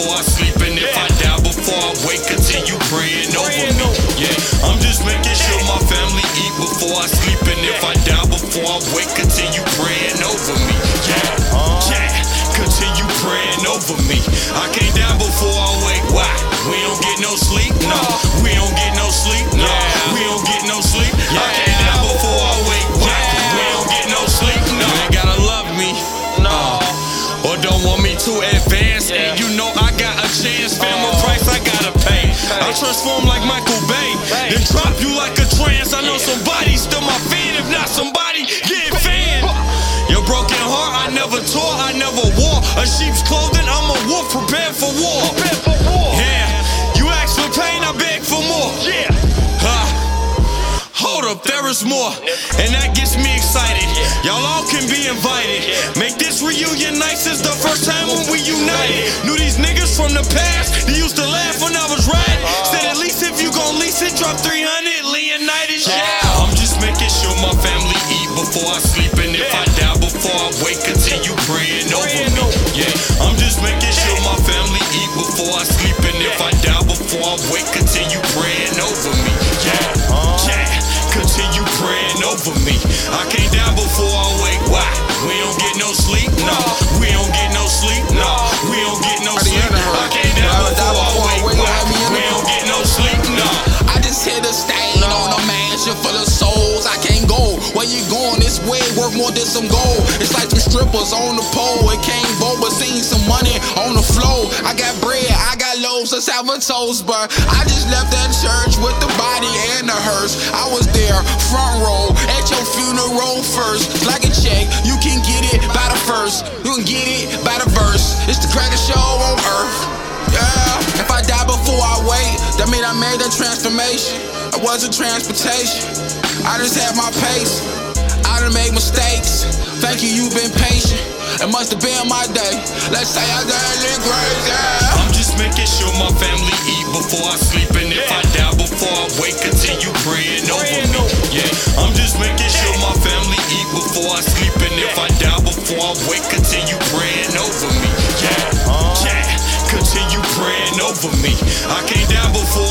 before I sleep, and if I die before I wake, continue praying over me. Yeah, I'm just making sure my family eat before I sleep, and if I die before I wake, continue praying over me. Yeah, continue praying over me. I can't die before I wake. Why? We don't get no sleep. No, we don't get no sleep. No, we don't get no sleep. I can't die before I wake. Why? We don't get no sleep. No, you ain't gotta love me. Or don't want me to advance. And you know I got a chance. Fam, a price I gotta pay. I transform like Michael Bay, then drop you like a trance. I know somebody's still my fan. If not somebody, get fan. Your broken heart, I never tore, I never wore. A sheep's clothing, I'm a wolf, prepared for war. Yeah, you ask for pain, I beg for more. Hold up, there is more, and that gets me excited. Y'all all can be invited. Make this reunion nice, it's the first time when we united. Knew these niggas from the past, they used to laugh when I was riding. Said at least if you gon' lease it, drop 300 Leonidas. Yeah, I'm just making sure my family eat before I sleep, and if I die before I wake, continue praying over me. Yeah, I'm just making sure my family eat before I sleep, and if I die before I wake, continue praying over me. Continue praying over me. I can't die before I wake. Why? We don't get no sleep. No, we don't get no sleep. No, we don't get no sleep. I can't die before I wake. Why? We don't get no sleep. No. I just hit a stain on a mansion full of souls. I can't go where you going. This way worth more than some gold. It's like some strippers on the pole. It can't vote, but seen some money on the floor. I got bread, I got loaves, let's have a toast. But I just left that church with the body and the hearse. I was there, front row, at your funeral first. Like a check, you can get it by the first. You can get it by the verse. It's the greatest show on earth. Yeah, if I die before I wait, that mean I made a transformation. I wasn't transportation, I just had my pace. I done made mistakes, thank you, you've been patient. It must have been my day, let's say I got it crazy. I'm just making sure my family eat before I sleep, and if I die before I wake, continue praying over me. Yeah, I'm just making sure my family eat before I sleep, and if I die before I wake, continue praying over me. Yeah, continue praying over me. I can't die before